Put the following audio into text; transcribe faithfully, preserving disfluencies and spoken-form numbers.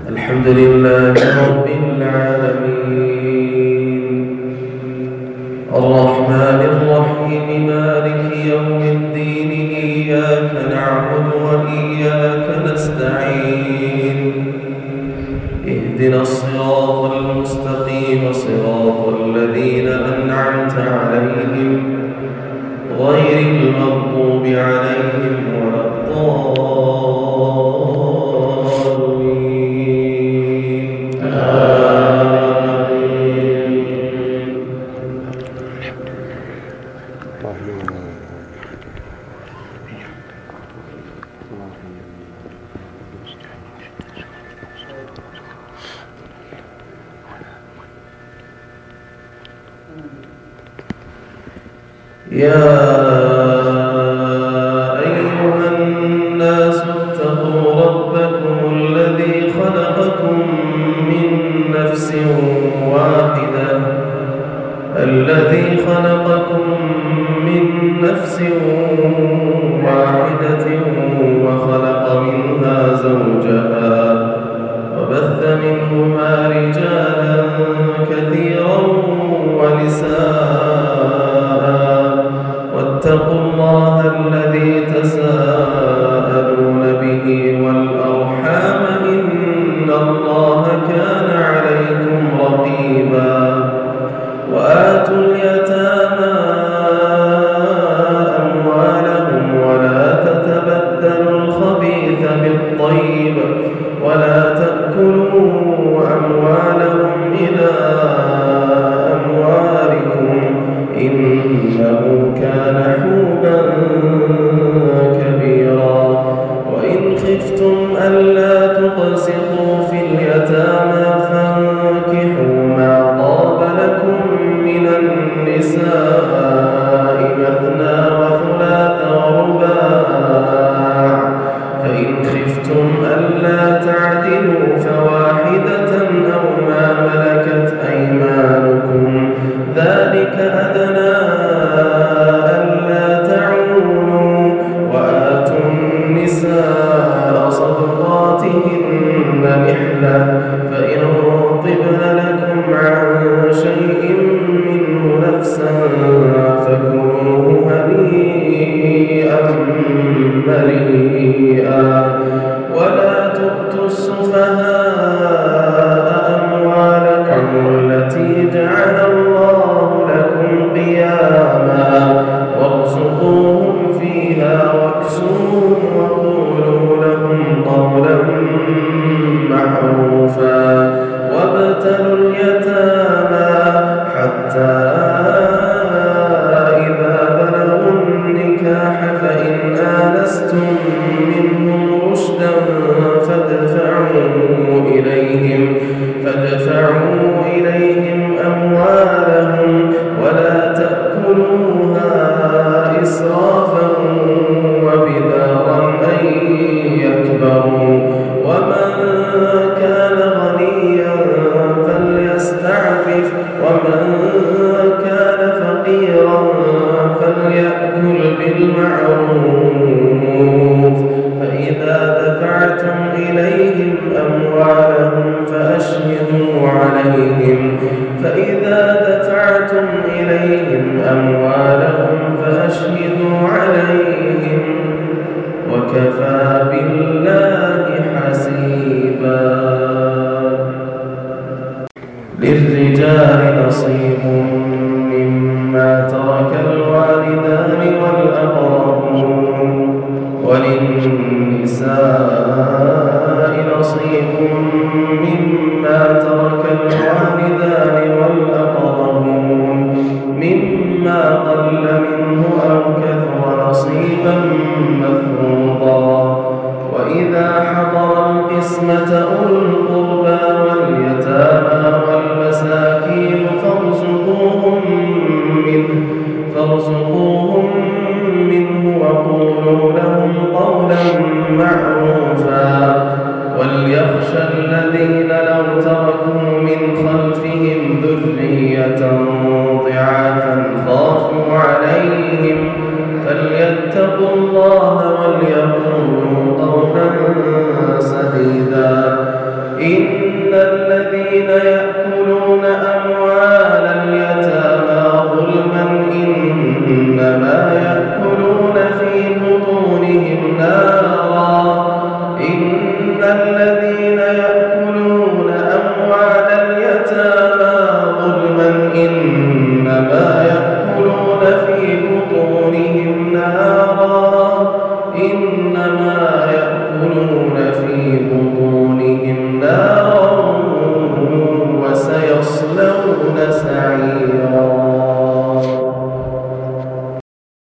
الحمد لله رب العالمين الرحمن الرحيم مالك يوم الدين إياك نعبد وإياك نستعين اهدنا الصراط المستقيم صراط الذين أنعمت عليهم غير المغضوب عليهم ولا الضالين آمين. يا أيها الناس اتقوا ربكم الذي خلقكم من نفس واحدة الذي خلقكم من نفس واحدة وخلق منها زوجها وبث منهما رجالا كثيرا ونساء واتقوا الله الذي تساءلون به والأرحام إن الله كان عليكم رقيبا وآتوا اليتامى أموالهم ولا تتبدلوا الخبيث بالطيب ولا تأكلوا أموالهم إلى أموالكم إنه كان حوبا كبيرا وإن خفتم ألا تقسطوا في اليتامى فانكحوا ما طاب لكم من النساء مثنى وثلاث ورباع فإن خفتم ألا تعدلوا فواحدة أو ما ملكت أيمانكم ذلك أدنى ألا تعولوا وآتوا النساء صدقاتهن نحلة فإن طبن لكم عن شيء منه نفسا فكلوه هنيئا مريئا ولا تؤتوا السفهاء أموالكم التي جعل الله لكم قياما وارزقوهم فيها واكسوهم وقولوا لهم قولا معروفا وابتلوا اليتامى حتى إذا بلغوا النكاح فإن آنستم منهم رشدا فادفعوا إليهم فادفعوا إليهم أموالهم ولا تأكلوها إسرافا وبدارا أن يكبروا ومن كان غنيا فليستعفف ومن كان فقيرا فليأكل بالمعروف فإذا دفعتم إليهم أموالهم فأشهدوا عليهم فإذا دفعتم إليهم أموالهم فأشهدوا عليهم وكفى بالله حسيبا. للرجال نصيب مما ترك الوالدان والأقربون وللنساء نصيب مما ترك الوالدان والأقربون مما قل منه أو كثر نصيبا مفروضا وإذا حضر القسمة أولو القربى واليتامى والمساكين فارزقوهم منه فارزقوهم منه وقولوا لهم قولا معروفا وليخشى الذين لو تركوا من خلفهم ذرية ضعافا خافوا عليهم فليتقوا الله وليقولوا قولا سديدا إن الذين يأكلون أموال اليتامى ظلما إنما يأكلون في بطونهم نارا إن الذين يأكلون أموال اليتامى ظلما إنما يأكلون في بطونهم نارا إنما يأكلون في بطونهم نارا